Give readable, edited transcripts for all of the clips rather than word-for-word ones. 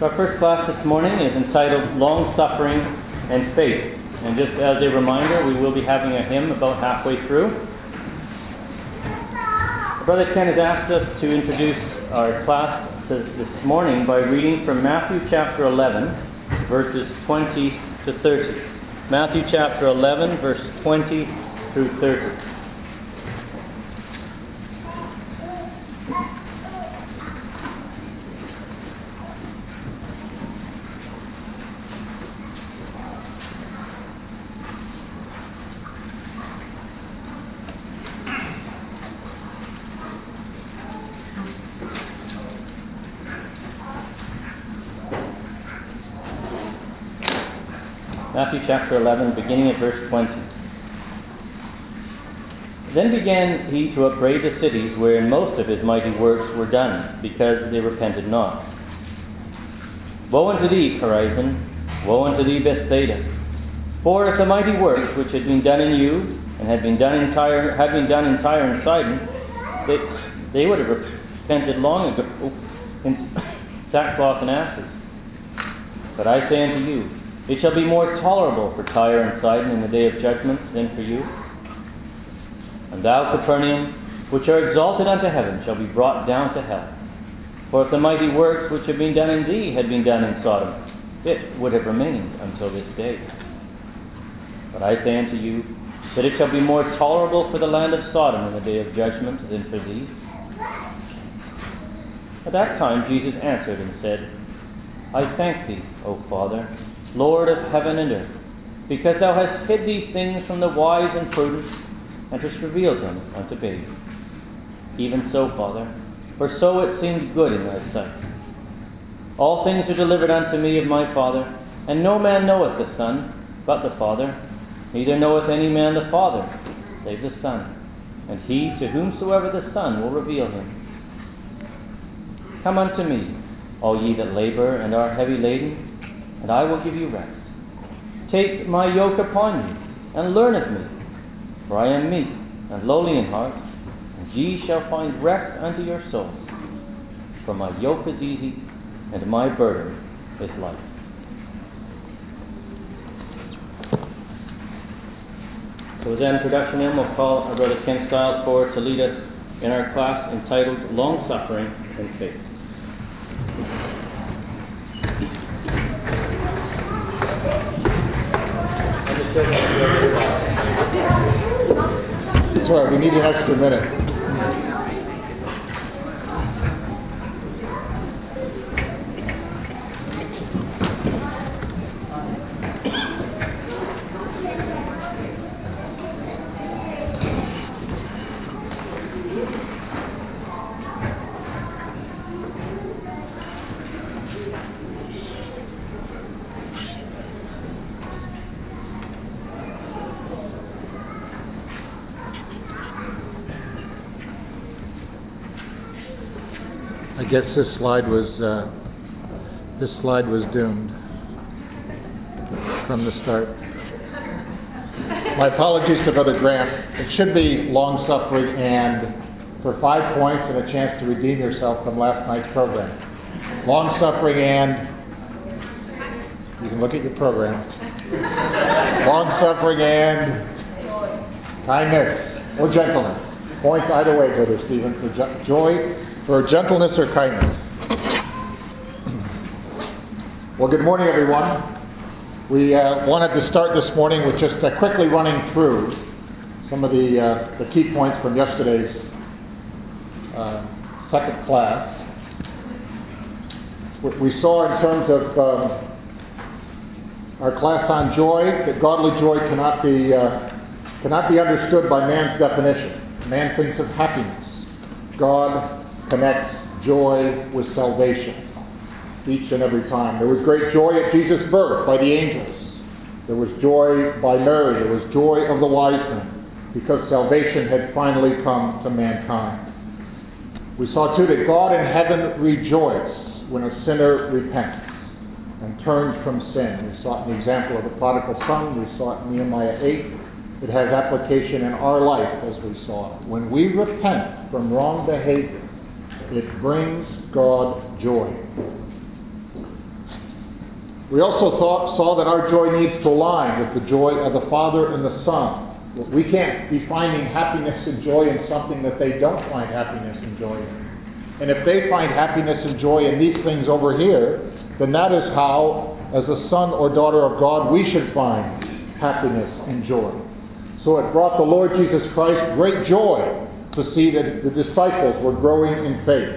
So our first class this morning is entitled Long Suffering and Faith. And just as a reminder, we will be having a hymn about halfway through. Brother Ken has asked us to introduce our class this morning by reading from Matthew chapter 11, verses 20 to 30. Matthew chapter 11, verse 20 through 30. Matthew chapter 11, beginning at verse 20. Then began he to upbraid the cities wherein most of his mighty works were done, because they repented not. Woe unto thee, Chorazin! Woe unto thee, Bethsaida! For if the mighty works which had been done in you, and had been done in Tyre and Sidon, they would have repented long ago in sackcloth and ashes. But I say unto you, it shall be more tolerable for Tyre and Sidon in the day of judgment than for you. And thou, Capernaum, which are exalted unto heaven, shall be brought down to hell. For if the mighty works which have been done in thee had been done in Sodom, it would have remained until this day. But I say unto you, that it shall be more tolerable for the land of Sodom in the day of judgment than for thee. At that time Jesus answered and said, I thank thee, O Father, Lord of heaven and earth, because thou hast hid these things from the wise and prudent, and hast revealed them unto babes. Even so, Father, for so it seemed good in thy sight. All things are delivered unto me of my Father, and no man knoweth the Son but the Father, neither knoweth any man the Father save the Son, and he to whomsoever the Son will reveal him. Come unto me, all ye that labor and are heavy laden, and I will give you rest. Take my yoke upon you, and learn of me, for I am meek and lowly in heart, and ye shall find rest unto your souls. For my yoke is easy, and my burden is light. So with that introduction in, we'll call our Brother Ken Stiles forward to lead us in our class entitled Long Suffering and Faith. That's right, we need an extra minute. I guess this slide was doomed from the start. My apologies to Brother Grant. It should be long suffering and for 5 points and a chance to redeem yourself from last night's program. Long suffering and you can look at your program. Long suffering and kindness or gentleness. Points either way, Brother Stephen, for joy. For gentleness or kindness. Well, good morning, everyone. We wanted to start this morning with just quickly running through some of the key points from yesterday's second class. We saw in terms of our class on joy that godly joy cannot be understood by man's definition. Man thinks of happiness. God connects joy with salvation each and every time. There was great joy at Jesus' birth by the angels. There was joy by Mary. There was joy of the wise men because salvation had finally come to mankind. We saw too that God in heaven rejoiced when a sinner repents and turns from sin. We saw it in the example of the prodigal son. We saw it in Nehemiah 8. It has application in our life as we saw it. When we repent from wrong behavior, it brings God joy. We also saw that our joy needs to align with the joy of the Father and the Son. We can't be finding happiness and joy in something that they don't find happiness and joy in. And if they find happiness and joy in these things over here, then that is how, as a son or daughter of God, we should find happiness and joy. So it brought the Lord Jesus Christ great joy to see that the disciples were growing in faith.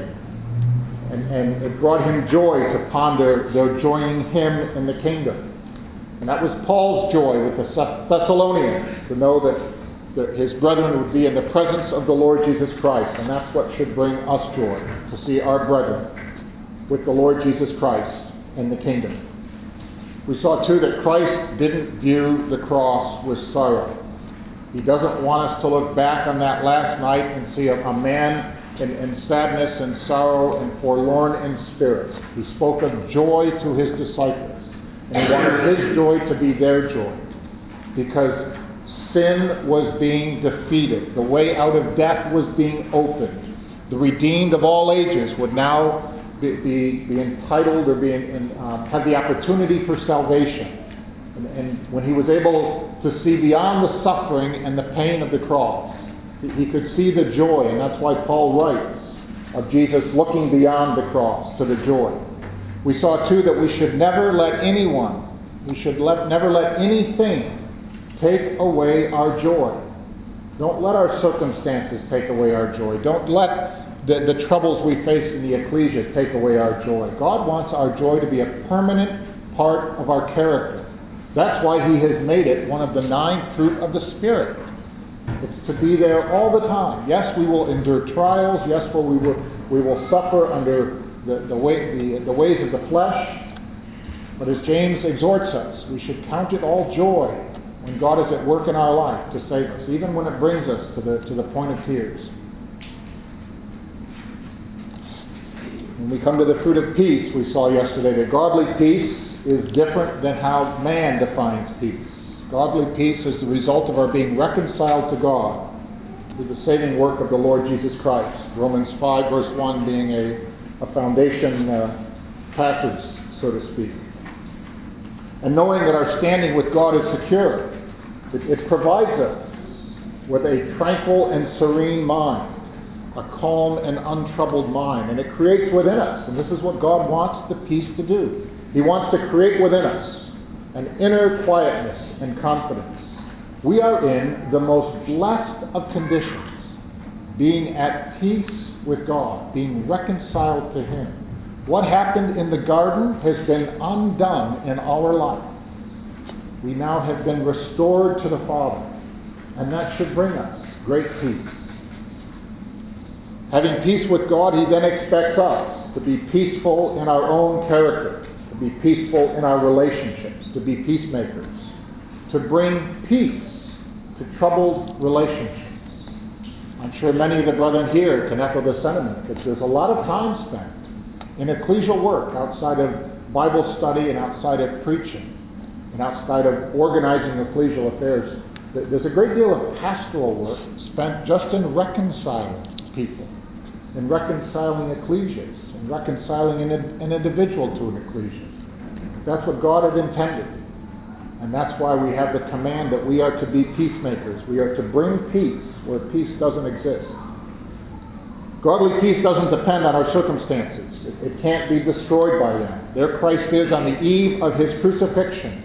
And it brought him joy to ponder their joining him in the kingdom. And that was Paul's joy with the Thessalonians, to know that his brethren would be in the presence of the Lord Jesus Christ. And that's what should bring us joy, to see our brethren with the Lord Jesus Christ in the kingdom. We saw too that Christ didn't view the cross with sorrow. He doesn't want us to look back on that last night and see a man in sadness and sorrow and forlorn in spirit. He spoke of joy to his disciples. And he wanted his joy to be their joy. Because sin was being defeated. The way out of death was being opened. The redeemed of all ages would now be entitled or have the opportunity for salvation. And when he was able to see beyond the suffering and the pain of the cross, he could see the joy, and that's why Paul writes of Jesus looking beyond the cross to the joy. We saw too that we should never let never let anything take away our joy. Don't let our circumstances take away our joy. Don't let the troubles we face in the ecclesia take away our joy. God wants our joy to be a permanent part of our character. That's why he has made it one of the 9 fruit of the Spirit. It's to be there all the time. Yes, we will endure trials. Yes, we will suffer under the ways of the flesh. But as James exhorts us, we should count it all joy when God is at work in our life to save us, even when it brings us to the point of tears. When we come to the fruit of peace, we saw yesterday that godly peace is different than how man defines peace. Godly peace is the result of our being reconciled to God through the saving work of the Lord Jesus Christ. Romans 5 verse 1 being a foundation passage, so to speak. And knowing that our standing with God is secure, it provides us with a tranquil and serene mind, a calm and untroubled mind. And it creates within us, and this is what God wants the peace to do. He wants to create within us an inner quietness and confidence. We are in the most blessed of conditions, being at peace with God, being reconciled to him. What happened in the garden has been undone in our life. We now have been restored to the Father, and that should bring us great peace. Having peace with God, he then expects us to be peaceful in our own character, to be peaceful in our relationships, to be peacemakers, to bring peace to troubled relationships. I'm sure many of the brethren here can echo the sentiment that there's a lot of time spent in ecclesial work outside of Bible study and outside of preaching and outside of organizing ecclesial affairs. There's a great deal of pastoral work spent just in reconciling people, in reconciling ecclesias, and reconciling an individual to an ecclesia. That's what God had intended. And that's why we have the command that we are to be peacemakers. We are to bring peace where peace doesn't exist. Godly peace doesn't depend on our circumstances. It can't be destroyed by them. There Christ is on the eve of his crucifixion.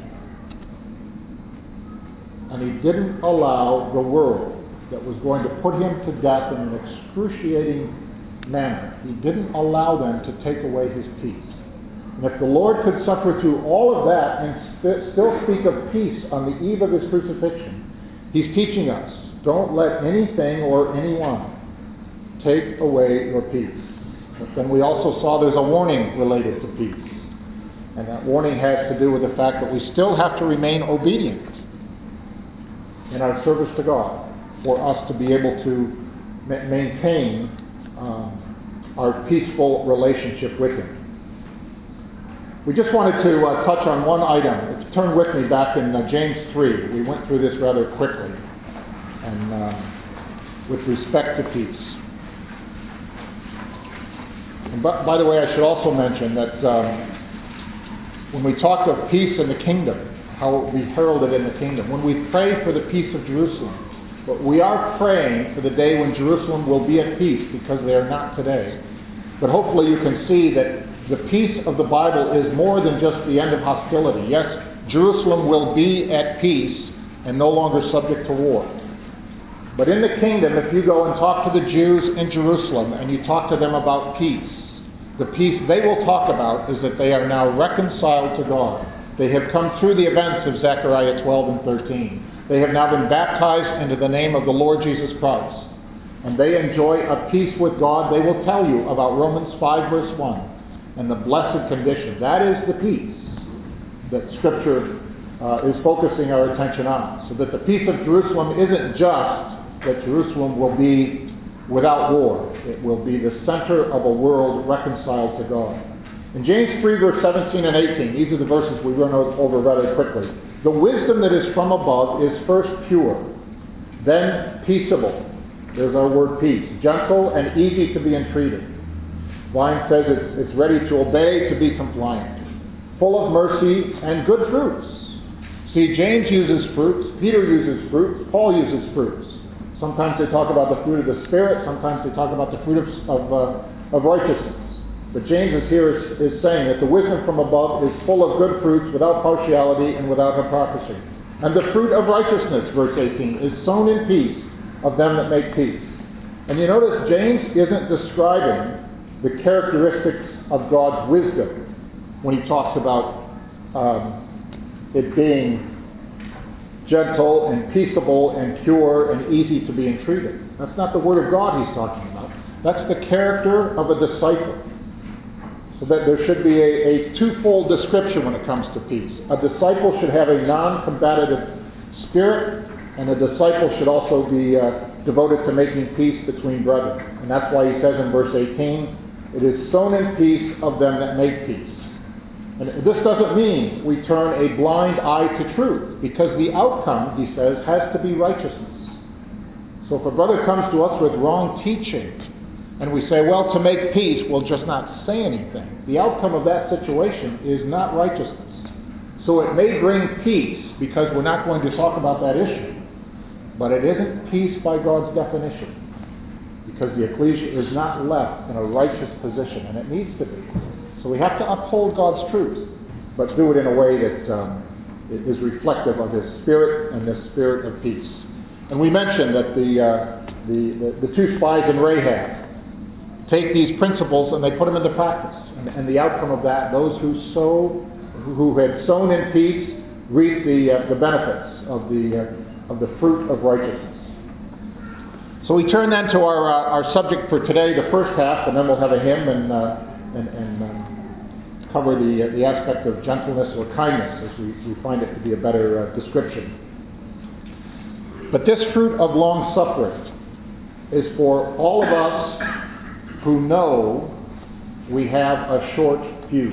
And he didn't allow the world that was going to put him to death in an excruciating manner. He didn't allow them to take away his peace. And if the Lord could suffer through all of that and still speak of peace on the eve of his crucifixion, he's teaching us, don't let anything or anyone take away your peace. But then we also saw there's a warning related to peace. And that warning has to do with the fact that we still have to remain obedient in our service to God for us to be able to maintain our peaceful relationship with him. We just wanted to touch on one item. If you turn with me back in James 3. We went through this rather quickly. And with respect to peace. And by the way, I should also mention that When we talk of peace in the kingdom, how it will be heralded in the kingdom. When we pray for the peace of Jerusalem, but we are praying for the day when Jerusalem will be at peace, because they are not today. But hopefully you can see that the peace of the Bible is more than just the end of hostility. Yes, Jerusalem will be at peace and no longer subject to war. But in the kingdom, if you go and talk to the Jews in Jerusalem and you talk to them about peace, the peace they will talk about is that they are now reconciled to God. They have come through the events of Zechariah 12 and 13. They have now been baptized into the name of the Lord Jesus Christ. And they enjoy a peace with God. They will tell you about Romans 5 verse 1 and the blessed condition. That is the peace that Scripture is focusing our attention on. So that the peace of Jerusalem isn't just that Jerusalem will be without war. It will be the center of a world reconciled to God. In James 3 verse 17 and 18, these are the verses we run over very quickly. The wisdom that is from above is first pure, then peaceable. There's our word peace. Gentle and easy to be entreated. Vine says it's ready to obey, to be compliant. Full of mercy and good fruits. See, James uses fruits, Peter uses fruits, Paul uses fruits. Sometimes they talk about the fruit of the Spirit, sometimes they talk about the fruit of righteousness. But James is saying that the wisdom from above is full of good fruits, without partiality and without hypocrisy. And the fruit of righteousness, verse 18, is sown in peace of them that make peace. And you notice James isn't describing the characteristics of God's wisdom when he talks about it being gentle and peaceable and pure and easy to be entreated. That's not the Word of God he's talking about. That's the character of a disciple. So that there should be a twofold description when it comes to peace. A disciple should have a non-combative spirit, and a disciple should also be devoted to making peace between brethren. And that's why he says in verse 18, it is sown in peace of them that make peace. And this doesn't mean we turn a blind eye to truth, because the outcome, he says, has to be righteousness. So if a brother comes to us with wrong teaching, and we say, well, to make peace, we'll just not say anything, the outcome of that situation is not righteousness. So it may bring peace, because we're not going to talk about that issue, but it isn't peace by God's definition, because the ecclesia is not left in a righteous position, and it needs to be. So we have to uphold God's truth, but do it in a way that is reflective of His Spirit and the Spirit of peace. And we mentioned that the two spies in Rahab take these principles and they put them into practice. And the outcome of that, those who had sown in peace, reap the benefits of the fruit of righteousness. So we turn then to our subject for today, the first half, and then we'll have a hymn and cover the aspect of gentleness or kindness, as we find it to be a better description. But this fruit of long suffering is for all of us who know we have a short fuse,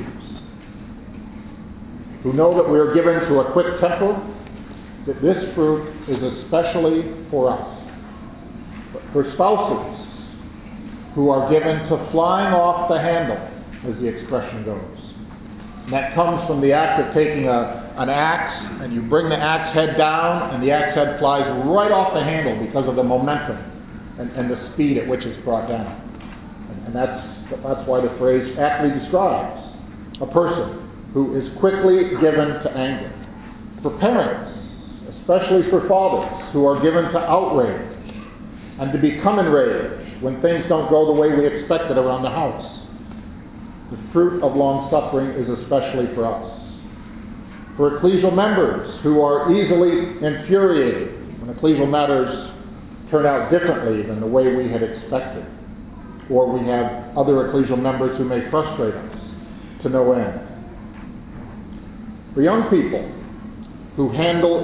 who know that we are given to a quick temper, that this fruit is especially for us. But for spouses who are given to flying off the handle, as the expression goes. And that comes from the act of taking an axe, and you bring the axe head down, and the axe head flies right off the handle because of the momentum and the speed at which it's brought down. And that's why the phrase aptly describes a person who is quickly given to anger. For parents, especially for fathers, who are given to outrage and to become enraged when things don't go the way we expected around the house. The fruit of long suffering is especially for us. For ecclesial members who are easily infuriated when ecclesial matters turn out differently than the way we had expected, or we have other ecclesial members who may frustrate us to no end. For young people who handle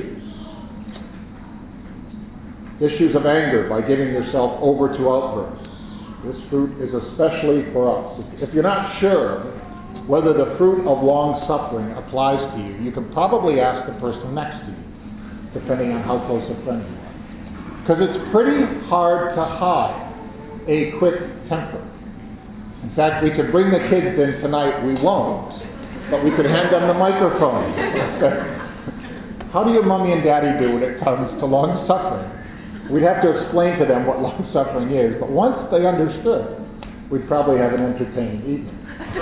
issues of anger by giving yourself over to outbursts, this fruit is especially for us. If you're not sure whether the fruit of long suffering applies to you, you can probably ask the person next to you, depending on how close a friend you are. Because it's pretty hard to hide a quick temper. In fact, we could bring the kids in tonight, we won't, but we could hand them the microphone. How do your mommy and daddy do when it comes to long-suffering? We'd have to explain to them what long-suffering is, but once they understood, we'd probably have an entertaining evening.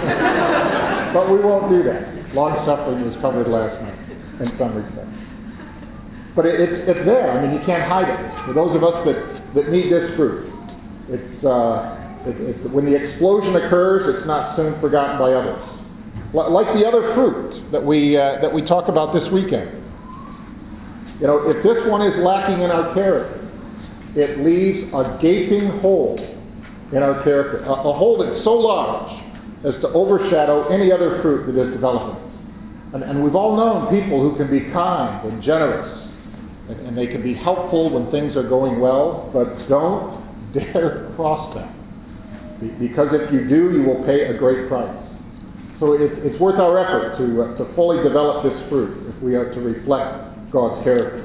But we won't do that. Long-suffering was covered last night in some respects. But it's there. I mean, you can't hide it. For those of us that need this fruit, it's when the explosion occurs, it's not soon forgotten by others. Like the other fruit that we talk about this weekend. You know, if this one is lacking in our character, it leaves a gaping hole in our character, a hole that's so large as to overshadow any other fruit that is developing. And we've all known people who can be kind and generous, and they can be helpful when things are going well, but don't dare cross them. Because if you do, you will pay a great price. So it's worth our effort to fully develop this fruit if we are to reflect God's character.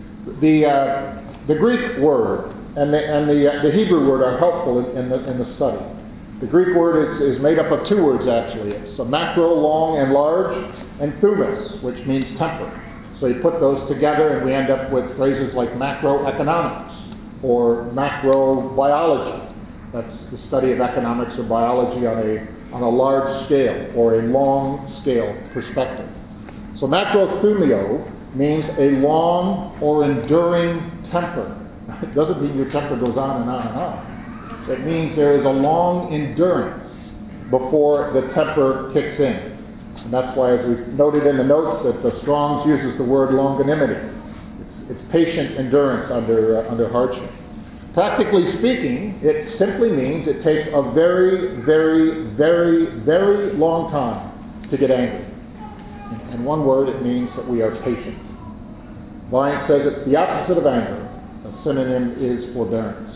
The Greek word and the Hebrew word are helpful in the study. The Greek word is made up of two words actually. It's a macro, long and large, and thumos, which means temper. So you put those together and we end up with phrases like macroeconomics or macrobiology. That's the study of economics or biology on a large scale or a long scale perspective. So macrothumio means a long or enduring temper. It doesn't mean your temper goes on and on and on. It means there is a long endurance before the temper kicks in. And that's why, as we've noted in the notes, that the Strong's uses the word longanimity. It's patient endurance under hardship. Practically speaking, it simply means it takes a very, very, very, very long time to get angry. In one word, it means that we are patient. Vine says it's the opposite of anger. A synonym is forbearance.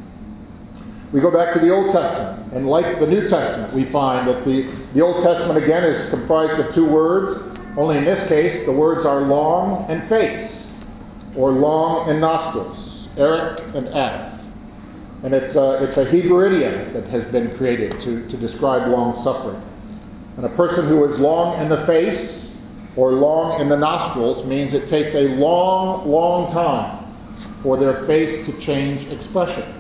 We go back to the Old Testament, and like the New Testament, we find that the Old Testament again is comprised of two words, only in this case the words are long and face, or long and nostrils, Eric and Af. And it's a Hebrew idiom that has been created to describe long suffering. And a person who is long in the face or long in the nostrils means it takes a long, long time for their face to change expression.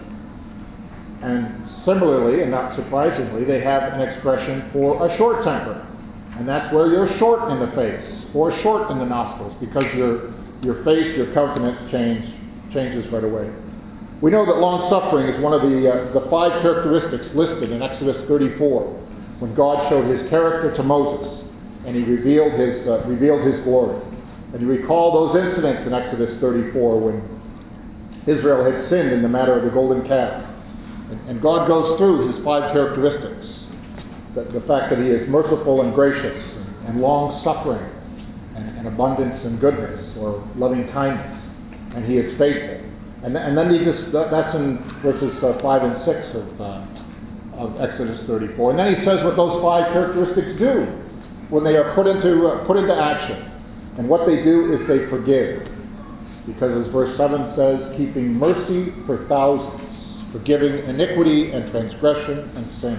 And similarly, and not surprisingly, they have an expression for a short temper. And that's where you're short in the face or short in the nostrils because your face, your countenance changes right away. We know that long suffering is one of the five characteristics listed in Exodus 34 when God showed his character to Moses and he revealed his glory. And you recall those incidents in Exodus 34 when Israel had sinned in the matter of the golden calf. And God goes through his five characteristics. The fact that he is merciful and gracious and long-suffering and abundance and goodness or loving kindness. And he is faithful. And then that's in verses 5 and 6 of Exodus 34. And then he says what those five characteristics do when they are put into action. And what they do is they forgive. Because as verse 7 says, keeping mercy for thousands, forgiving iniquity and transgression and sin.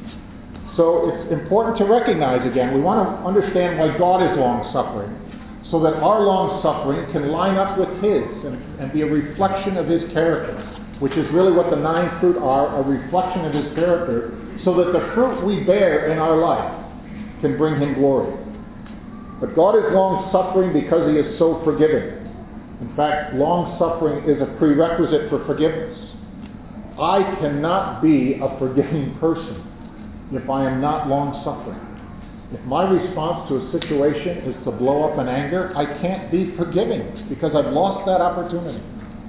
So it's important to recognize again, we want to understand why God is long-suffering, so that our long-suffering can line up with his and be a reflection of his character, which is really what the 9 fruit are, a reflection of his character, so that the fruit we bear in our life can bring him glory. But God is long-suffering because he is so forgiving. In fact, long-suffering is a prerequisite for forgiveness. I cannot be a forgiving person if I am not long-suffering. If my response to a situation is to blow up in anger, I can't be forgiving because I've lost that opportunity.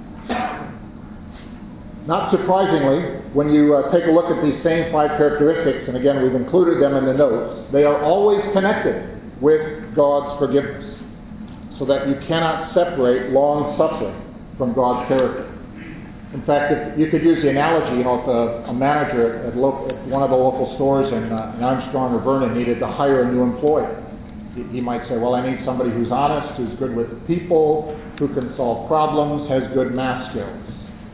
Not surprisingly, when you take a look at these same five characteristics, and again we've included them in the notes, they are always connected with God's forgiveness, so that you cannot separate long-suffering from God's character. In fact, if you could use the analogy, if a manager at one of the local stores in Armstrong or Vernon needed to hire a new employee, he might say, well, I need somebody who's honest, who's good with people, who can solve problems, has good math skills.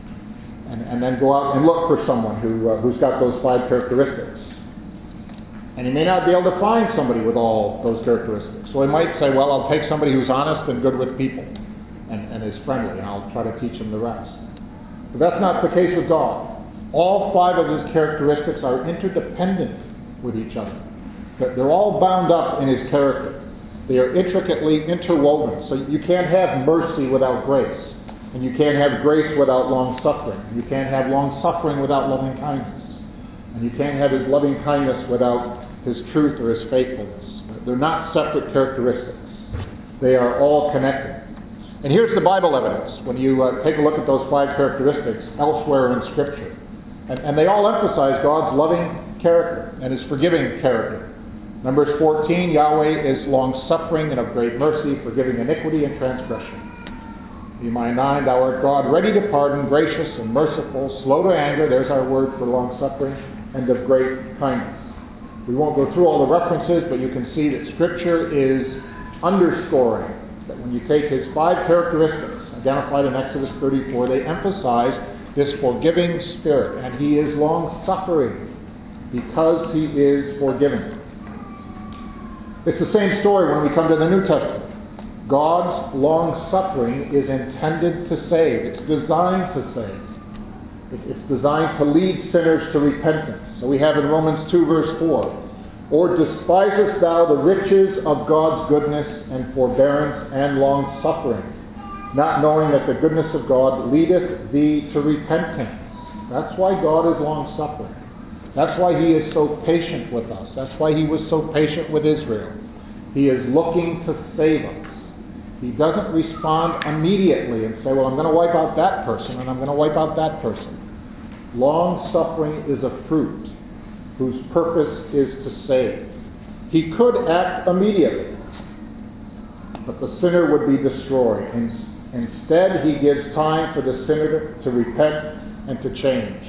And then go out and look for someone who's got those five characteristics. And he may not be able to find somebody with all those characteristics. So he might say, well, I'll take somebody who's honest and good with people and is friendly, and I'll try to teach him the rest. But that's not the case with God. All 5 of his characteristics are interdependent with each other. They're all bound up in his character. They are intricately interwoven. So you can't have mercy without grace. And you can't have grace without long-suffering. You can't have long-suffering without loving-kindness. And you can't have his loving-kindness without his truth or his faithfulness. They're not separate characteristics. They are all connected. And here's the Bible evidence. When you take a look at those 5 characteristics elsewhere in Scripture. And they all emphasize God's loving character and his forgiving character. Numbers 14, Yahweh is long-suffering and of great mercy, forgiving iniquity and transgression. Nehemiah 9, thou art God, ready to pardon, gracious and merciful, slow to anger, there's our word for long-suffering, and of great kindness. We won't go through all the references, but you can see that Scripture is underscoring that when you take his 5 characteristics identified in Exodus 34, they emphasize this forgiving spirit, and he is long-suffering because he is forgiving. It's the same story when we come to the New Testament. God's long-suffering is intended to save. It's designed to save. It's designed to lead sinners to repentance. So we have in Romans 2 verse 4, or despisest thou the riches of God's goodness and forbearance and long-suffering, not knowing that the goodness of God leadeth thee to repentance. That's why God is long-suffering. That's why he is so patient with us. That's why he was so patient with Israel. He is looking to save us. He doesn't respond immediately and say, well, I'm going to wipe out that person and I'm going to wipe out that person. Long-suffering is a fruit whose purpose is to save. He could act immediately, but the sinner would be destroyed. Instead, he gives time for the sinner to repent and to change.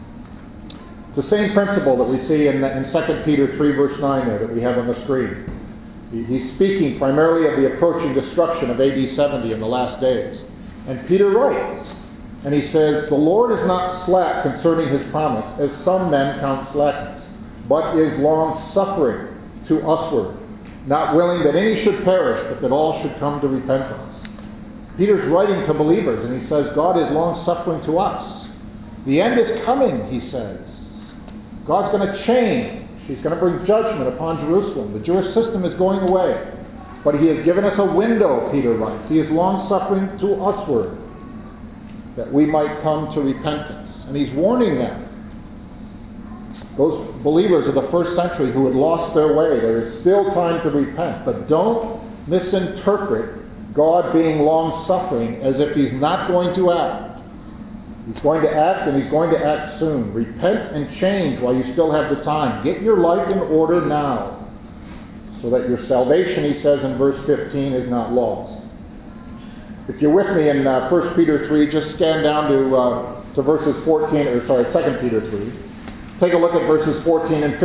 The same principle that we see in 2 Peter 3 verse 9 there that we have on the screen. He's speaking primarily of the approaching destruction of AD 70 in the last days. And Peter writes, and he says, the Lord is not slack concerning his promise, as some men count slackness, but is long-suffering to usward, not willing that any should perish, but that all should come to repentance. Peter's writing to believers, and he says, God is long-suffering to us. The end is coming, he says. God's going to change. He's going to bring judgment upon Jerusalem. The Jewish system is going away. But he has given us a window, Peter writes. He is long-suffering to usward, that we might come to repentance. And he's warning them. Those believers of the first century who had lost their way, there is still time to repent. But don't misinterpret God being long-suffering as if he's not going to act. He's going to act, and he's going to act soon. Repent and change while you still have the time. Get your life in order now, so that your salvation, he says in verse 15, is not lost. If you're with me in 1 Peter 3, just scan down to verses 2 Peter 3. Take a look at verses 14 and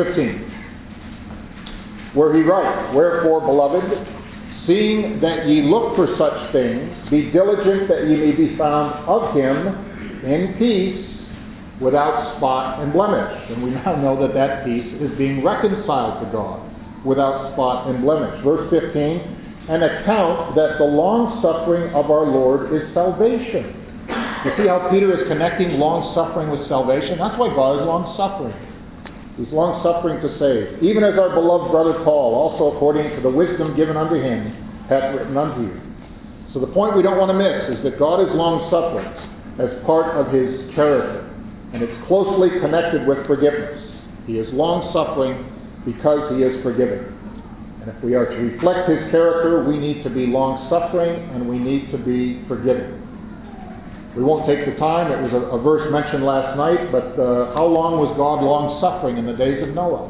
15, where he writes, wherefore, beloved, seeing that ye look for such things, be diligent that ye may be found of him in peace, without spot and blemish. And we now know that that peace is being reconciled to God, without spot and blemish. Verse 15, and account that the long-suffering of our Lord is salvation. You see how Peter is connecting long-suffering with salvation? That's why God is long-suffering. He's long-suffering to save. Even as our beloved brother Paul, also according to the wisdom given unto him, hath written unto you. So the point we don't want to miss is that God is long-suffering as part of his character, and it's closely connected with forgiveness. He is long-suffering because he is forgiving. And if we are to reflect his character, we need to be long-suffering and we need to be forgiving. We won't take the time. It was a verse mentioned last night, but how long was God long-suffering in the days of Noah?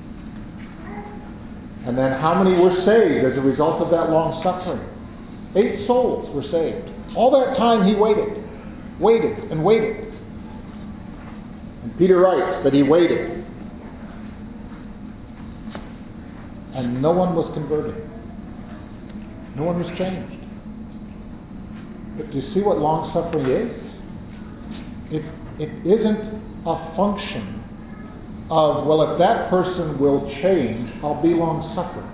And then how many were saved as a result of that long-suffering? 8 souls were saved. All that time he waited and waited. And Peter writes that he waited. And no one was converted. No one was changed. But do you see what long-suffering is? It isn't a function of, well, if that person will change, I'll be long-suffering.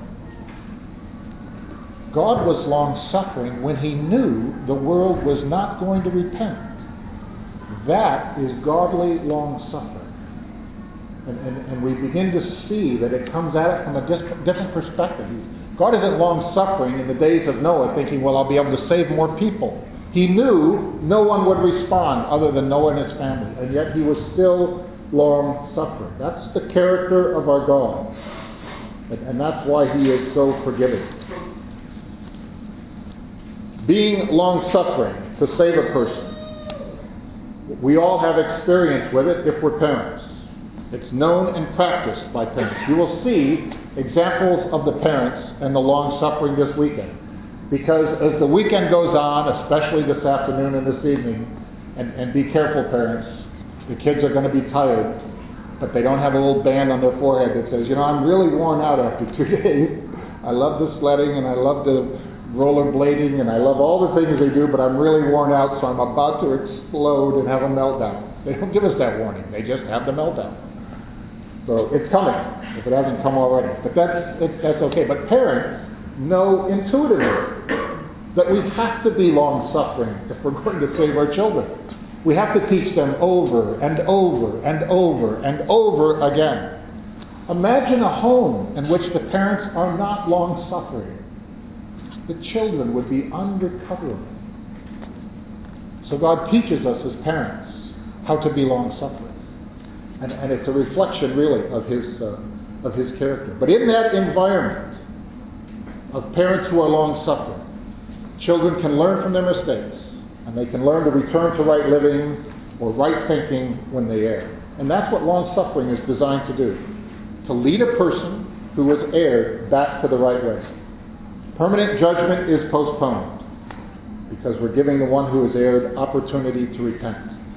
God was long-suffering when he knew the world was not going to repent. That is godly long-suffering. And we begin to see that it comes at it from a different perspective. God isn't long-suffering in the days of Noah thinking, well, I'll be able to save more people. He knew no one would respond other than Noah and his family, and yet he was still long-suffering. That's the character of our God. And that's why he is so forgiving. Being long-suffering to save a person. We all have experience with it if we're parents. It's known and practiced by parents. You will see examples of the parents and the long-suffering this weekend. Because as the weekend goes on, especially this afternoon and this evening, and be careful parents, the kids are going to be tired, but they don't have a little band on their forehead that says, I'm really worn out after 2 days. I love the sledding and I love the rollerblading and I love all the things they do, but I'm really worn out, so I'm about to explode and have a meltdown. They don't give us that warning. They just have the meltdown. So it's coming, if it hasn't come already. But that's okay. But parents know intuitively that we have to be long-suffering if we're going to save our children. We have to teach them over and over and over and over again. Imagine a home in which the parents are not long-suffering. The children would be undercovering. So God teaches us as parents how to be long-suffering. And it's a reflection, really, of his character. But in that environment of parents who are long-suffering, children can learn from their mistakes, and they can learn to return to right living or right thinking when they err. And that's what long-suffering is designed to do, to lead a person who has erred back to the right way. Permanent judgment is postponed because we're giving the one who has erred opportunity to repent.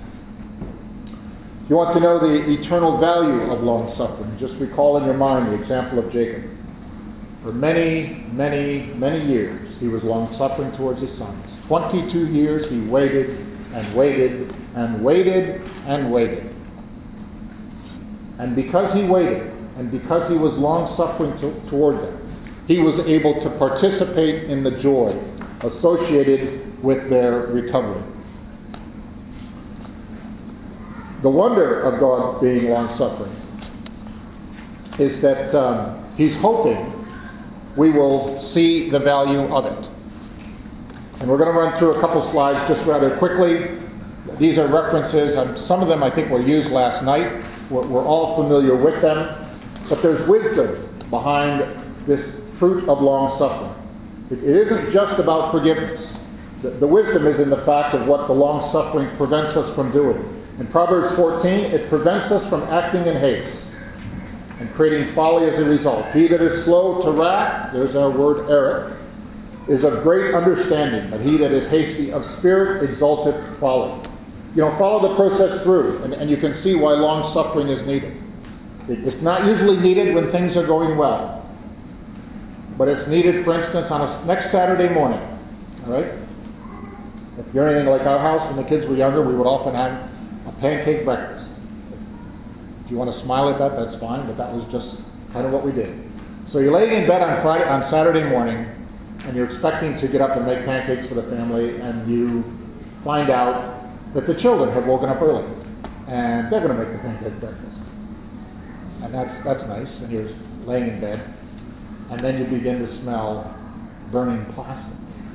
If you want to know the eternal value of long-suffering, just recall in your mind the example of Jacob. For many, many, many years, he was long-suffering towards his sons. 22 years he waited and waited and waited and waited. And because he waited, and because he was long-suffering toward them, he was able to participate in the joy associated with their recovery. The wonder of God being long-suffering is that he's hoping we will see the value of it. And we're going to run through a couple slides just rather quickly. These are references, some of them I think were used last night. We're all familiar with them. But there's wisdom behind this fruit of long-suffering. It isn't just about forgiveness. The wisdom is in the fact of what the long-suffering prevents us from doing. In Proverbs 14, it prevents us from acting in haste and creating folly as a result. He that is slow to wrath, there's our word error, is of great understanding, but he that is hasty of spirit exalteth folly. Follow the process through, and you can see why long-suffering is needed. It's not usually needed when things are going well, but it's needed, for instance, on a next Saturday morning. All right? If you're anything like our house, when the kids were younger, we would often have a pancake breakfast. If you want to smile at that, that's fine, but that was just kind of what we did. So you're laying in bed on Saturday morning, and you're expecting to get up and make pancakes for the family, and you find out that the children have woken up early, and they're going to make the pancake breakfast. And that's nice, and you're laying in bed, and then you begin to smell burning plastic.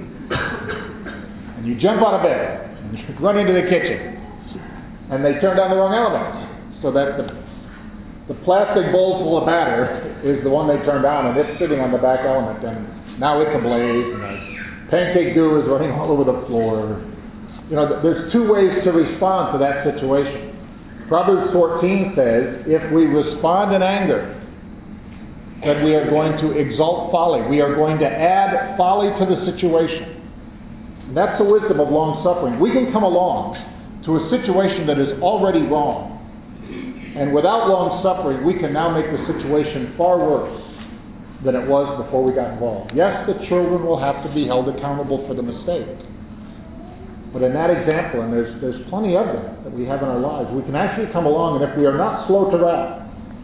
And you jump out of bed, and you run into the kitchen, and they turn down the wrong element, so that the plastic bowl full of batter is the one they turned down, and it's sitting on the back element, and now it's ablaze, and the pancake dough is running all over the floor. There's two ways to respond to that situation. Proverbs 14 says, if we respond in anger, then we are going to exalt folly. We are going to add folly to the situation. And that's the wisdom of long-suffering. We can come along to a situation that is already wrong. And without long-suffering, we can now make the situation far worse than it was before we got involved. Yes, the children will have to be held accountable for the mistake. But in that example, and there's plenty of them that we have in our lives, we can actually come along, and if we are not slow to wrath,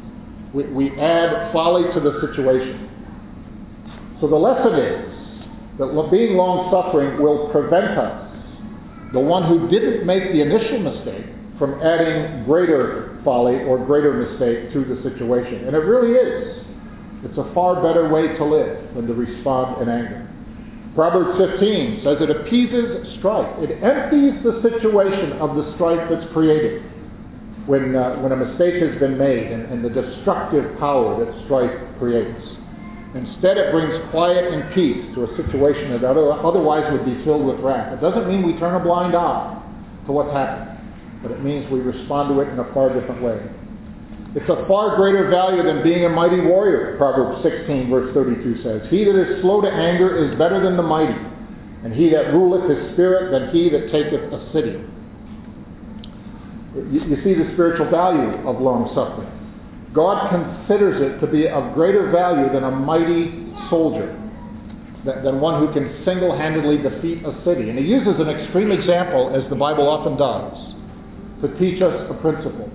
We add folly to the situation. So the lesson is that being long-suffering will prevent us, the one who didn't make the initial mistake, from adding greater folly or greater mistake to the situation. And it really is. It's a far better way to live than to respond in anger. Proverbs 15 says it appeases strife. It empties the situation of the strife that's created when a mistake has been made and the destructive power that strife creates. Instead, it brings quiet and peace to a situation that otherwise would be filled with wrath. It doesn't mean we turn a blind eye to what's happened, but it means we respond to it in a far different way. It's a far greater value than being a mighty warrior, Proverbs 16 verse 32 says. He that is slow to anger is better than the mighty, and he that ruleth his spirit than he that taketh a city. You see the spiritual value of long-suffering. God considers it to be of greater value than a mighty soldier, than one who can single-handedly defeat a city. And he uses an extreme example, as the Bible often does, to teach us a principle.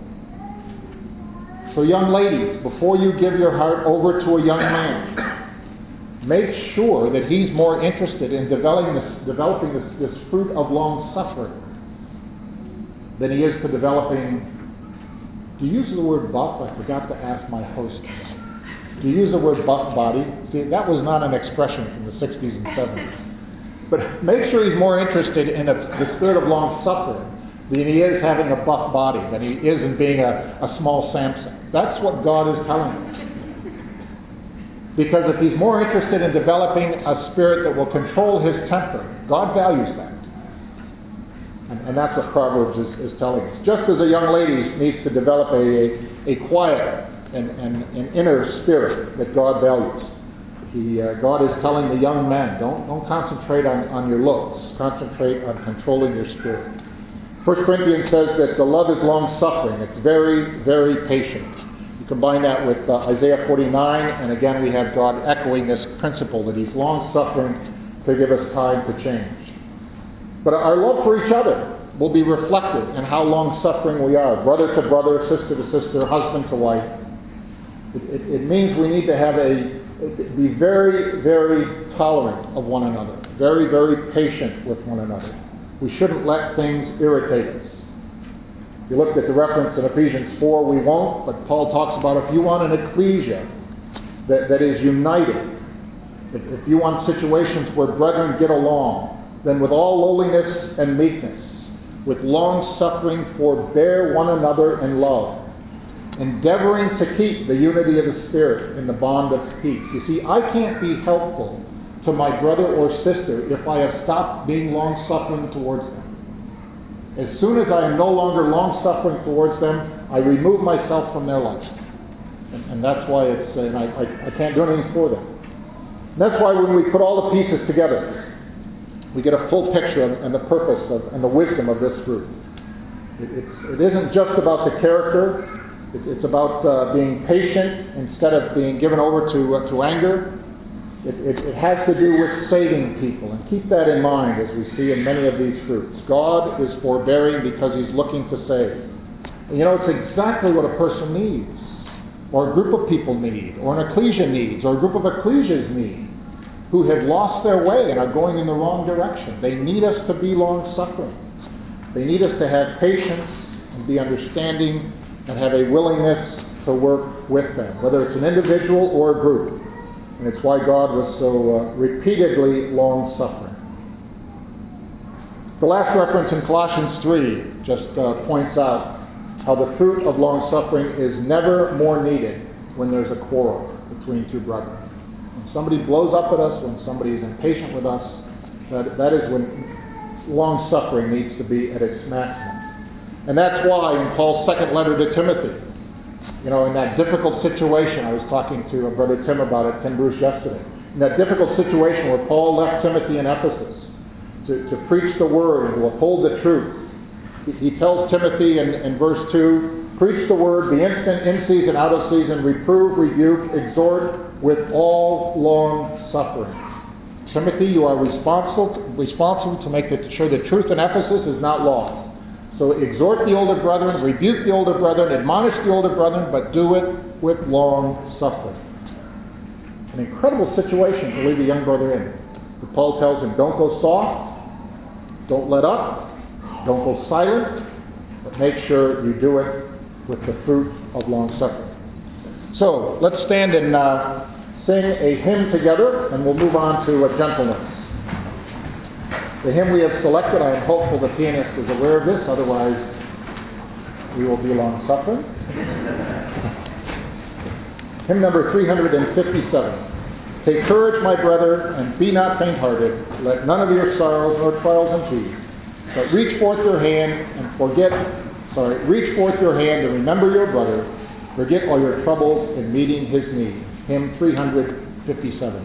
So young ladies, before you give your heart over to a young man, make sure that he's more interested in developing this fruit of long-suffering than he is to developing. Do you use the word buff? I forgot to ask my host. Do you use the word buff body? See, that was not an expression from the 60s and 70s. But make sure he's more interested in the spirit of long-suffering than he is having a buff body, than he is in being a small Samson. That's what God is telling us. Because if he's more interested in developing a spirit that will control his temper, God values that. And that's what Proverbs is telling us. Just as a young lady needs to develop a quiet and inner spirit that God values, God is telling the young men, don't concentrate on your looks. Concentrate on controlling your spirit. 1 Corinthians says that the love is long-suffering. It's very, very patient. You combine that with Isaiah 49, and again we have God echoing this principle that he's long-suffering to give us time to change. But our love for each other will be reflected in how long-suffering we are, brother to brother, sister to sister, husband to wife. It means we need to be very, very tolerant of one another, very, very patient with one another. We shouldn't let things irritate us. If you looked at the reference in Ephesians 4, we won't, but Paul talks about if you want an ecclesia that is united, if you want situations where brethren get along, then with all lowliness and meekness, with long-suffering forbear one another in love, endeavoring to keep the unity of the Spirit in the bond of peace. You see, I can't be helpful to my brother or sister if I have stopped being long-suffering towards them. As soon as I am no longer long-suffering towards them, I remove myself from their life. And that's why I can't do anything for them. And that's why when we put all the pieces together, we get a full picture and the purpose and the wisdom of this fruit. It isn't just about the character. It's about being patient instead of being given over to anger. It has to do with saving people. And keep that in mind as we see in many of these fruits. God is forbearing because he's looking to save. And it's exactly what a person needs, or a group of people need, or an ecclesia needs, or a group of ecclesias need, who have lost their way and are going in the wrong direction. They need us to be long-suffering. They need us to have patience and be understanding and have a willingness to work with them, whether it's an individual or a group. And it's why God was so repeatedly long-suffering. The last reference in Colossians 3 just points out how the fruit of long-suffering is never more needed when there's a quarrel between two brethren. When somebody blows up at us, when somebody is impatient with us, that is when long-suffering needs to be at its maximum. And that's why in Paul's second letter to Timothy, in that difficult situation, I was talking to Brother Tim about it, Tim Bruce, yesterday. In that difficult situation where Paul left Timothy in Ephesus to preach the word and to uphold the truth, he tells Timothy in verse 2, preach the word, be instant, in season, out of season, reprove, rebuke, exhort with all long suffering. Timothy, you are responsible to make sure the truth in Ephesus is not lost. So exhort the older brethren, rebuke the older brethren, admonish the older brethren, but do it with long suffering. An incredible situation to leave a young brother in. But Paul tells him, don't go soft, don't let up, don't go silent, but make sure you do it with the fruit of long suffering. So let's stand and sing a hymn together, and we'll move on to gentleness. The hymn we have selected, I am hopeful the pianist is aware of this, otherwise we will be long suffering. Hymn number 357. Take courage, my brother, and be not faint-hearted. Let none of your sorrows nor trials impede. But reach forth your hand and remember your brother. Forget all your troubles in meeting his need. Hymn 357.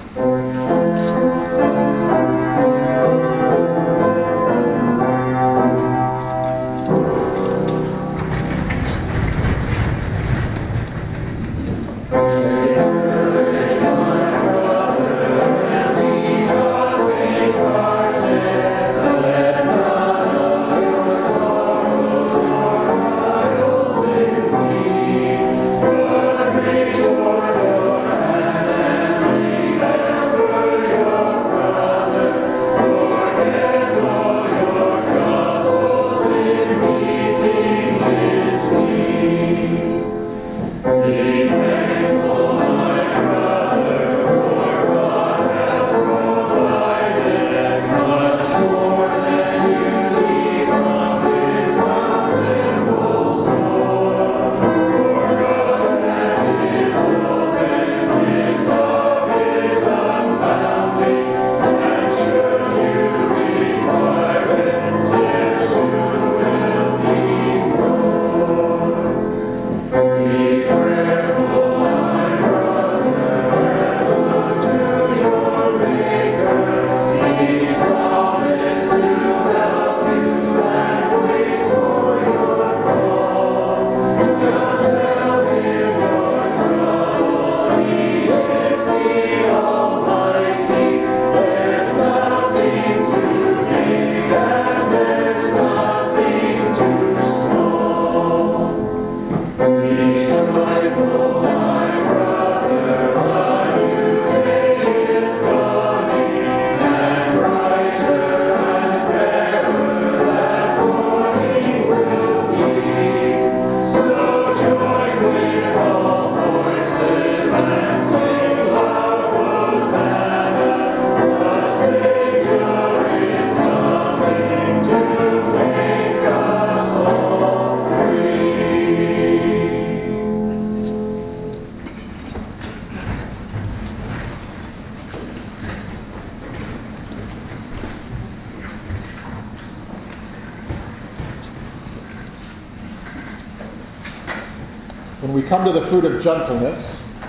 When we come to the fruit of gentleness,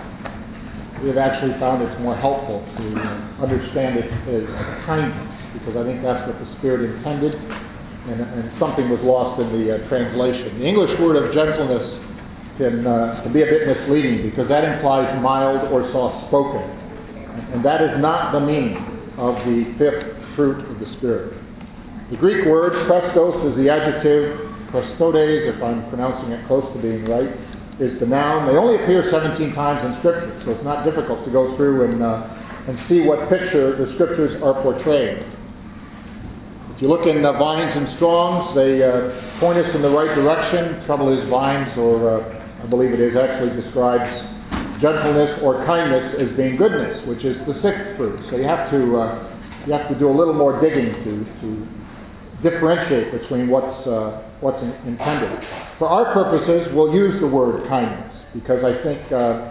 we have actually found it's more helpful to understand it as kindness, because I think that's what the Spirit intended, and something was lost in the translation. The English word of gentleness can be a bit misleading, because that implies mild or soft-spoken, and that is not the meaning of the fifth fruit of the Spirit. The Greek word prestos is the adjective, prestodes, if I'm pronouncing it close to being right, is the noun. They only appear 17 times in Scripture, so it's not difficult to go through and see what picture the Scriptures are portraying. If you look in Vines and Strongs, they point us in the right direction. Trouble is Vines, or I believe it is, actually describes gentleness or kindness as being goodness, which is the sixth fruit. So you have to do a little more digging to differentiate between what's intended. For our purposes, we'll use the word kindness, because I think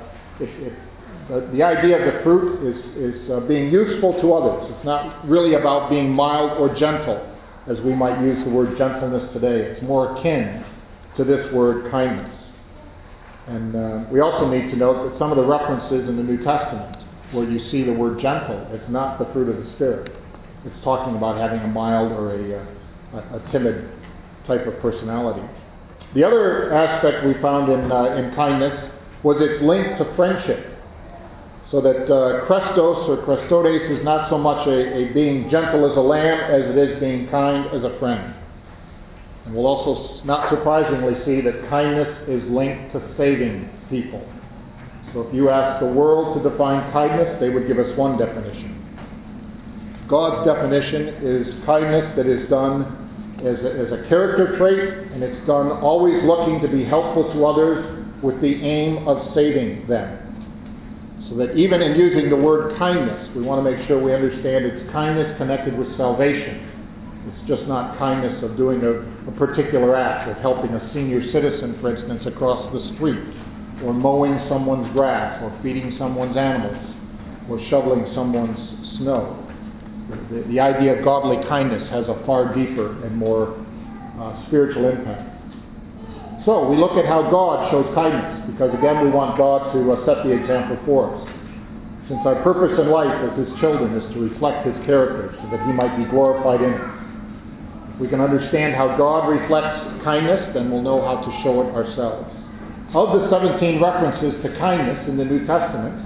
the idea of the fruit is being useful to others. It's not really about being mild or gentle, as we might use the word gentleness today. It's more akin to this word kindness. And we also need to note that some of the references in the New Testament where you see the word gentle, it's not the fruit of the Spirit. It's talking about having a mild or a timid type of personality. The other aspect we found in kindness was its link to friendship. So that Christos or Christodes is not so much a being gentle as a lamb as it is being kind as a friend. And we'll also, not surprisingly, see that kindness is linked to saving people. So if you ask the world to define kindness, they would give us one definition. God's definition is kindness that is done as a character trait, and it's done always looking to be helpful to others with the aim of saving them. So that even in using the word kindness, we want to make sure we understand it's kindness connected with salvation. It's just not kindness of doing a particular act, of helping a senior citizen, for instance, across the street, or mowing someone's grass, or feeding someone's animals, or shoveling someone's snow. The idea of godly kindness has a far deeper and more spiritual impact. So we look at how God shows kindness, because again we want God to set the example for us. Since our purpose in life as His children is to reflect His character so that He might be glorified in it. If we can understand how God reflects kindness, then we'll know how to show it ourselves. Of the 17 references to kindness in the New Testament,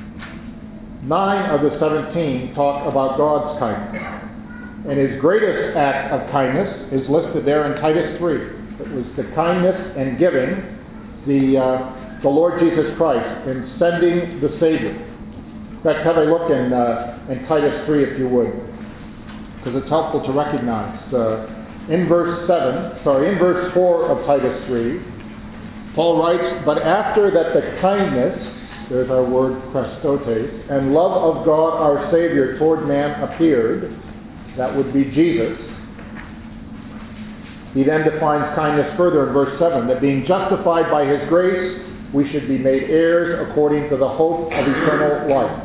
9 of the 17 talk about God's kindness. And His greatest act of kindness is listed there in Titus 3. It was the kindness and giving the Lord Jesus Christ in sending the Savior. In fact, have a look in Titus 3 if you would, because it's helpful to recognize. In verse 4 of Titus 3, Paul writes, "But after that the kindness," there's our word Christotes, "and love of God our Savior toward man appeared," that would be Jesus. He then defines kindness further in verse 7, that being justified by His grace, we should be made heirs according to the hope of eternal life.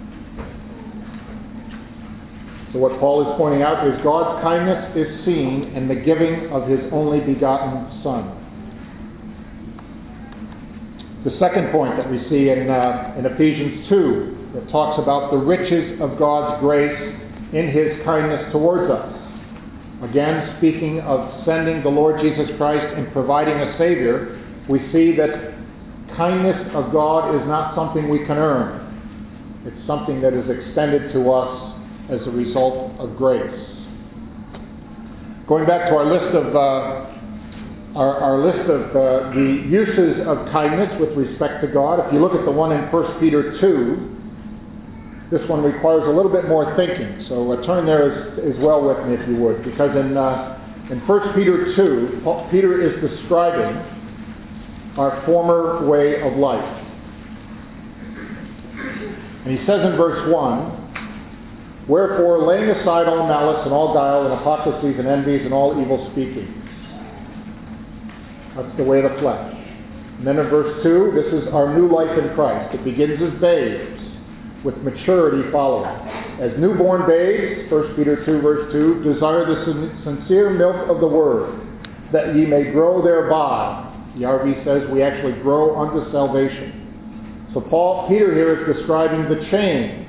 So what Paul is pointing out is God's kindness is seen in the giving of His only begotten Son. The second point that we see in Ephesians 2, that talks about the riches of God's grace in His kindness towards us. Again, speaking of sending the Lord Jesus Christ and providing a Savior, we see that kindness of God is not something we can earn. It's something that is extended to us as a result of grace. Going back to our list of the uses of kindness with respect to God, if you look at the one in 1 Peter 2, this one requires a little bit more thinking. So turn there as well with me if you would, because in 1 Peter 2, Peter is describing our former way of life. And he says in verse 1, "Wherefore, laying aside all malice and all guile and hypocrisies and envies and all evil speaking." That's the way of the flesh. And then in verse 2, this is our new life in Christ. It begins as babes, with maturity following. As newborn babes, 1 Peter 2 verse 2, desire the sincere milk of the Word, that ye may grow thereby. The RV says we actually grow unto salvation. So Peter here is describing the change.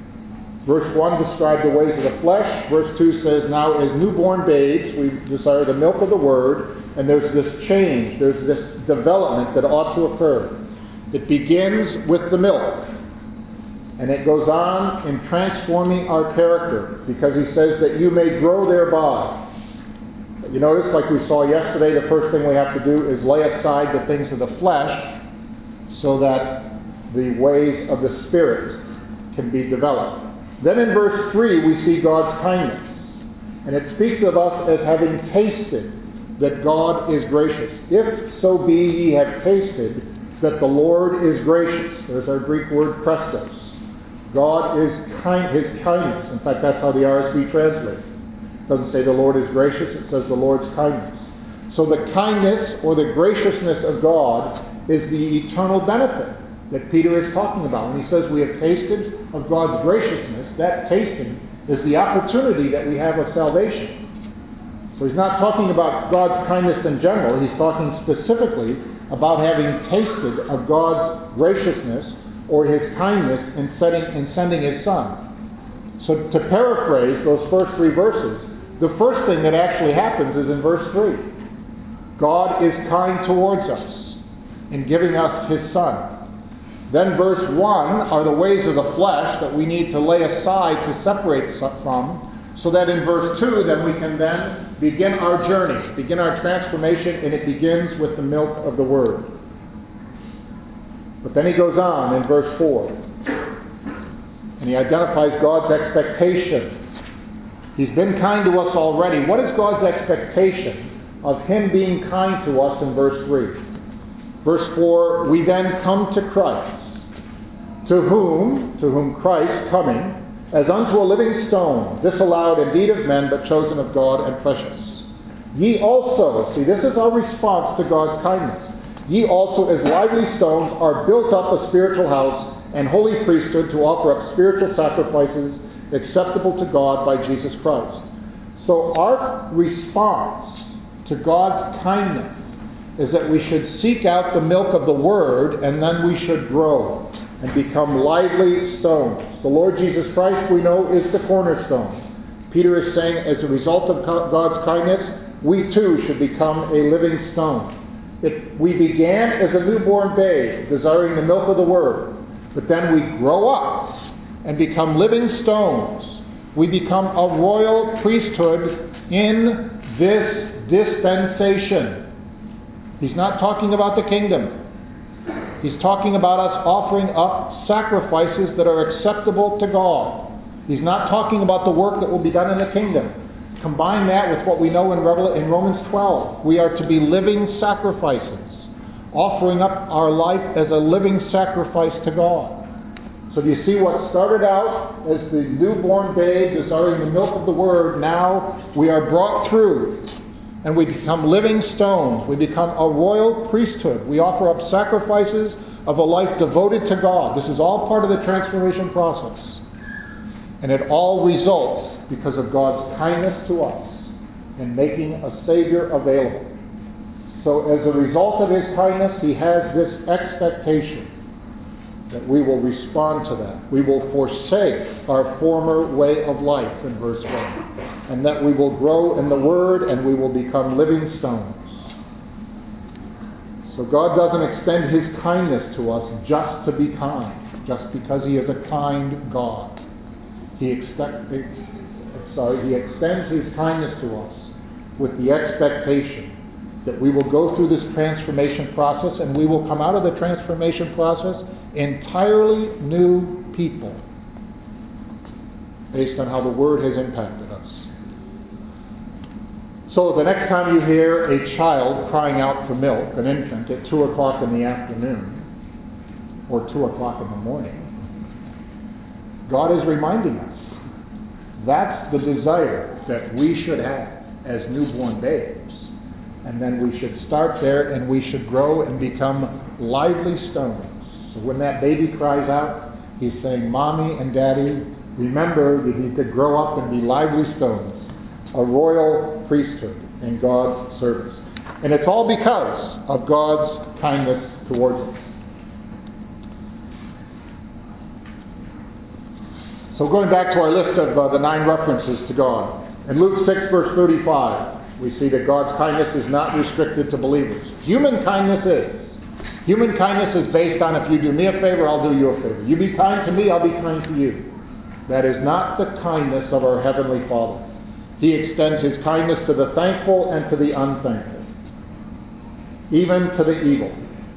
Verse 1 described the ways of the flesh. Verse 2 says, now as newborn babes, we desire the milk of the Word, and there's this change, there's this development that ought to occur. It begins with the milk. And it goes on in transforming our character, because he says that you may grow thereby. You notice, like we saw yesterday, the first thing we have to do is lay aside the things of the flesh so that the ways of the Spirit can be developed. Then in verse 3 we see God's kindness. And it speaks of us as having tasted that God is gracious. If so be ye have tasted that the Lord is gracious. There's our Greek word Christos. God is kind, His kindness. In fact, that's how the RSV translates. It doesn't say the Lord is gracious, it says the Lord's kindness. So the kindness or the graciousness of God is the eternal benefit that Peter is talking about. When he says we have tasted of God's graciousness, that tasting is the opportunity that we have of salvation. So he's not talking about God's kindness in general, he's talking specifically about having tasted of God's graciousness or His kindness in sending His Son. So to paraphrase those first three verses, the first thing that actually happens is in verse 3. God is kind towards us in giving us His Son. Then verse 1 are the ways of the flesh that we need to lay aside to separate from, so that in verse 2 then we can then begin our journey, begin our transformation, and it begins with the milk of the Word. But then he goes on in verse 4, and he identifies God's expectation. He's been kind to us already. What is God's expectation of him being kind to us in verse 3? Verse 4, we then come to Christ, to whom Christ, coming, as unto a living stone, disallowed indeed of men, but chosen of God and precious. Ye also, see, this is our response to God's kindness. Ye also, as lively stones, are built up a spiritual house and holy priesthood to offer up spiritual sacrifices acceptable to God by Jesus Christ. So our response to God's kindness is that we should seek out the milk of the Word, and then we should grow and become lively stones. The Lord Jesus Christ, we know, is the cornerstone. Peter is saying, as a result of God's kindness, we too should become a living stone. We began as a newborn babe, desiring the milk of the Word, but then we grow up and become living stones. We become a royal priesthood in this dispensation. He's not talking about the kingdom. He's talking about us offering up sacrifices that are acceptable to God. He's not talking about the work that will be done in the kingdom. Combine that with what we know in Romans 12. We are to be living sacrifices, offering up our life as a living sacrifice to God. So do you see what started out as the newborn babe desiring the milk of the Word? Now we are brought through and we become living stones. We become a royal priesthood. We offer up sacrifices of a life devoted to God. This is all part of the transformation process. And it all results because of God's kindness to us in making a Savior available. So as a result of his kindness, he has this expectation that we will respond to that. We will forsake our former way of life in verse 1. And that we will grow in the Word and we will become living stones. So God doesn't extend his kindness to us just to be kind, just because he is a kind God. He extends his kindness to us with the expectation that we will go through this transformation process and we will come out of the transformation process entirely new people based on how the Word has impacted us. So the next time you hear a child crying out for milk, an infant, at 2 o'clock in the afternoon or 2 o'clock in the morning, God is reminding us that's the desire that we should have as newborn babes. And then we should start there and we should grow and become lively stones. So when that baby cries out, he's saying, Mommy and Daddy, remember you need to grow up and be lively stones, a royal priesthood in God's service. And it's all because of God's kindness towards us. So going back to our list of the 9 references to God. In Luke 6 verse 35, we see that God's kindness is not restricted to believers. Human kindness is. Human kindness is based on if you do me a favor, I'll do you a favor. You be kind to me, I'll be kind to you. That is not the kindness of our Heavenly Father. He extends his kindness to the thankful and to the unthankful, even to the evil.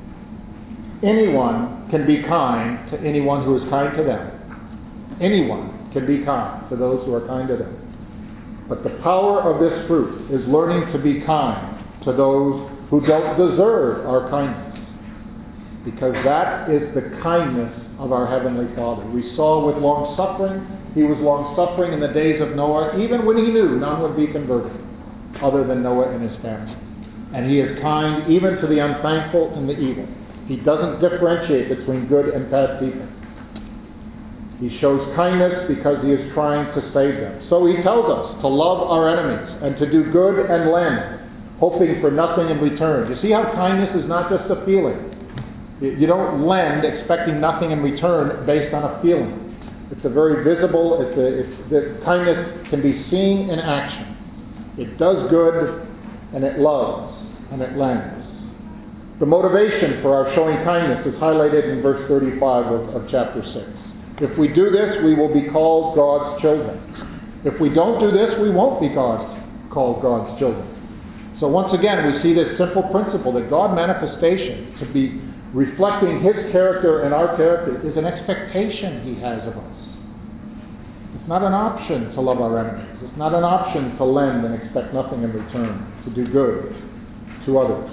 Anyone can be kind to anyone who is kind to them. Anyone can be kind to those who are kind to them. But the power of this fruit is learning to be kind to those who don't deserve our kindness. Because that is the kindness of our Heavenly Father. We saw with long-suffering, he was long-suffering in the days of Noah, even when he knew none would be converted, other than Noah and his family. And he is kind even to the unthankful and the evil. He doesn't differentiate between good and bad people. He shows kindness because he is trying to save them. So he tells us to love our enemies and to do good and lend, hoping for nothing in return. You see how kindness is not just a feeling. You don't lend expecting nothing in return based on a feeling. It's a very visible, the kindness can be seen in action. It does good and it loves and it lends. The motivation for our showing kindness is highlighted in verse 35 of chapter 6. If we do this, we will be called God's children. If we don't do this, we won't be called God's children. So once again, we see this simple principle that God manifestation, to be reflecting his character and our character, is an expectation he has of us. It's not an option to love our enemies. It's not an option to lend and expect nothing in return, to do good to others.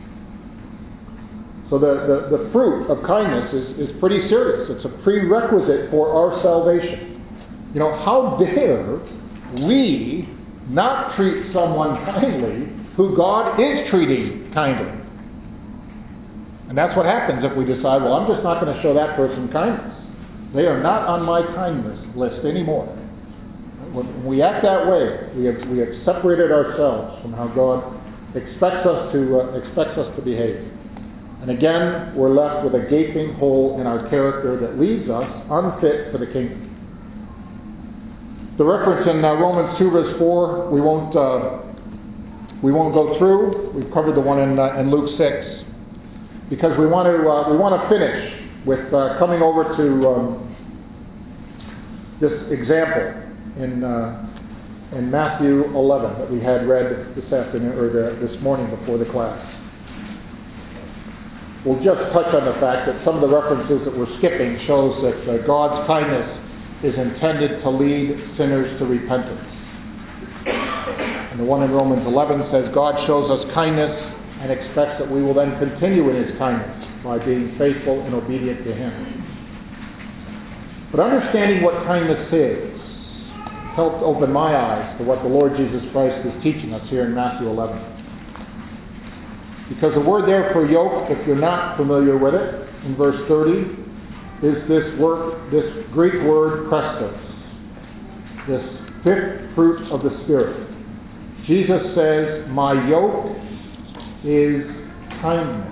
So the fruit of kindness is pretty serious. It's a prerequisite for our salvation. You know, how dare we not treat someone kindly who God is treating kindly? And that's what happens if we decide, well, I'm just not going to show that person kindness. They are not on my kindness list anymore. When we act that way, we have separated ourselves from how God expects us to behave. And again, we're left with a gaping hole in our character that leaves us unfit for the kingdom. The reference in Romans 2 verse 4, we won't go through. We've covered the one in Luke 6, because we want to finish with coming over to this example in Matthew 11 that we had read this afternoon or this morning before the class. We'll just touch on the fact that some of the references that we're skipping shows that God's kindness is intended to lead sinners to repentance. And the one in Romans 11 says God shows us kindness and expects that we will then continue in his kindness by being faithful and obedient to him. But understanding what kindness is helped open my eyes to what the Lord Jesus Christ is teaching us here in Matthew 11. Because the word there for yoke, if you're not familiar with it, in verse 30, is this Greek word prestos, this fifth fruit of the Spirit. Jesus says, my yoke is kindness.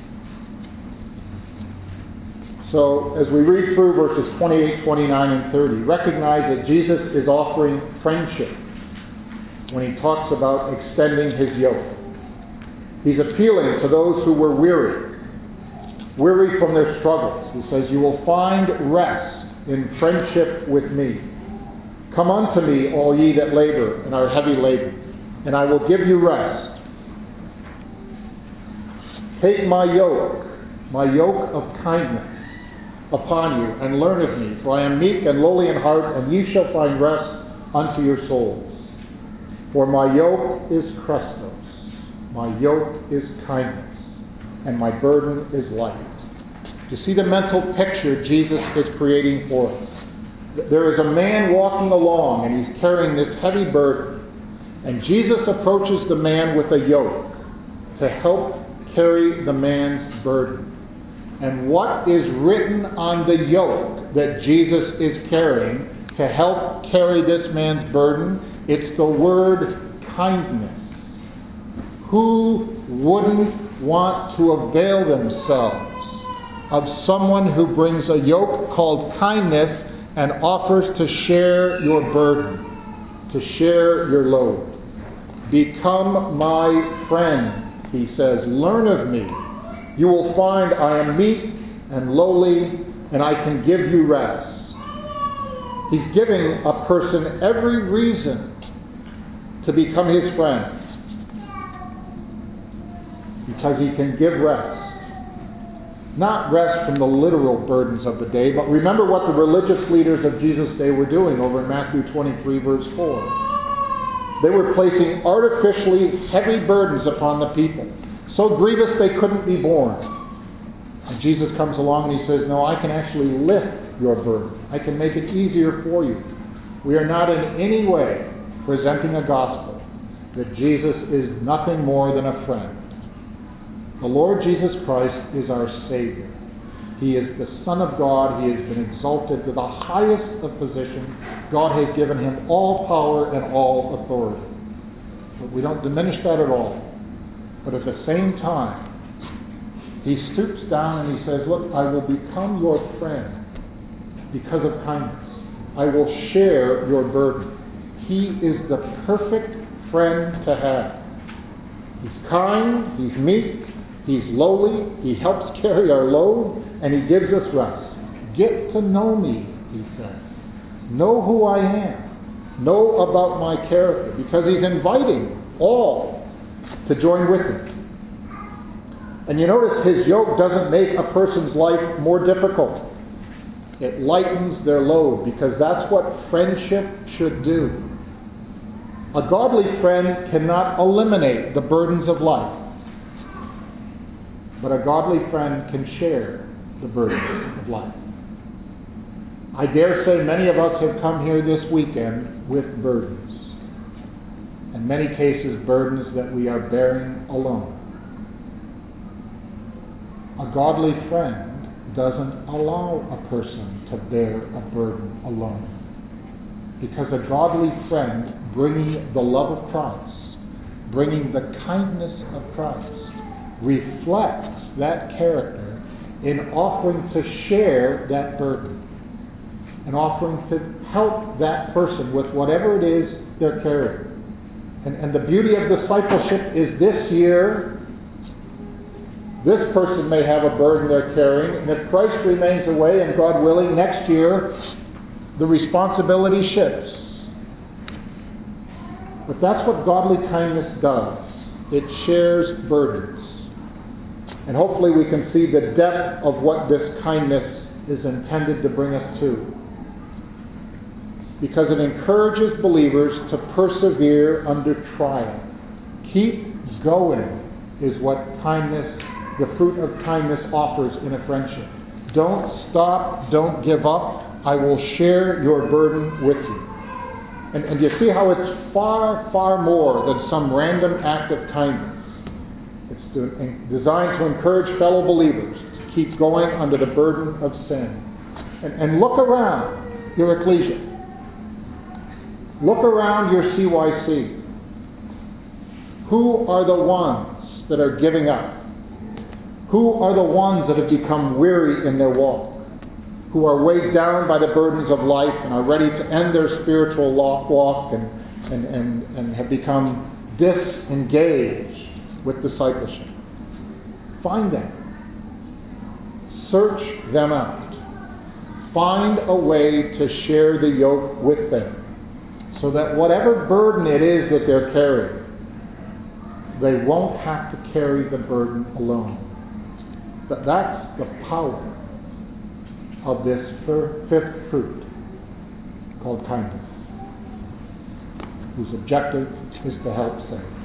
So as we read through verses 28, 29, and 30, recognize that Jesus is offering friendship when he talks about extending his yoke. He's appealing to those who were weary from their struggles. He says, you will find rest in friendship with me. Come unto me, all ye that labor and are heavy laden, and I will give you rest. Take my yoke of kindness upon you, and learn of me, for I am meek and lowly in heart, and ye shall find rest unto your souls. For my yoke is Christos, my yoke is kindness, and my burden is light. You see the mental picture Jesus is creating for us. There is a man walking along, and he's carrying this heavy burden, and Jesus approaches the man with a yoke to help carry the man's burden. And what is written on the yoke that Jesus is carrying to help carry this man's burden? It's the word kindness. Who wouldn't want to avail themselves of someone who brings a yoke called kindness and offers to share your burden, to share your load? Become my friend, he says. Learn of me. You will find I am meek and lowly, and I can give you rest. He's giving a person every reason to become his friend, because he can give rest. Not rest from the literal burdens of the day, but remember what the religious leaders of Jesus' day were doing over in Matthew 23, verse 4. They were placing artificially heavy burdens upon the people, so grievous they couldn't be borne. And Jesus comes along and he says, no, I can actually lift your burden. I can make it easier for you. We are not in any way presenting a gospel that Jesus is nothing more than a friend. The Lord Jesus Christ is our Savior. He is the Son of God. He has been exalted to the highest of positions. God has given him all power and all authority. But we don't diminish that at all. But at the same time, he stoops down and he says, look, I will become your friend because of kindness. I will share your burden. He is the perfect friend to have. He's kind, he's meek, he's lowly, he helps carry our load, and he gives us rest. Get to know me, he says. Know who I am. Know about my character, because he's inviting all to join with him. And you notice his yoke doesn't make a person's life more difficult. It lightens their load, because that's what friendship should do. A godly friend cannot eliminate the burdens of life, but a godly friend can share the burdens of life. I dare say many of us have come here this weekend with burdens. In many cases, burdens that we are bearing alone. A godly friend doesn't allow a person to bear a burden alone. Because a godly friend, bringing the love of Christ, bringing the kindness of Christ, reflects that character in offering to share that burden, and offering to help that person with whatever it is they're carrying. And the beauty of discipleship is this year, this person may have a burden they're carrying, and if Christ remains away, and God willing, next year, the responsibility shifts. But that's what godly kindness does. It shares burdens. And hopefully we can see the depth of what this kindness is intended to bring us to. Because it encourages believers to persevere under trial. Keep going is what kindness, the fruit of kindness, offers in a friendship. Don't stop, don't give up. I will share your burden with you. And you see how it's far, far more than some random act of kindness. It's designed to encourage fellow believers to keep going under the burden of sin. And look around your ecclesia. Look around your CYC. Who are the ones that are giving up? Who are the ones that have become weary in their walk? Who are weighed down by the burdens of life and are ready to end their spiritual walk and have become disengaged with discipleship? Find them. Search them out. Find a way to share the yoke with them, so that whatever burden it is that they're carrying, they won't have to carry the burden alone. But that's the power of this fifth fruit called kindness, whose objective is to help save.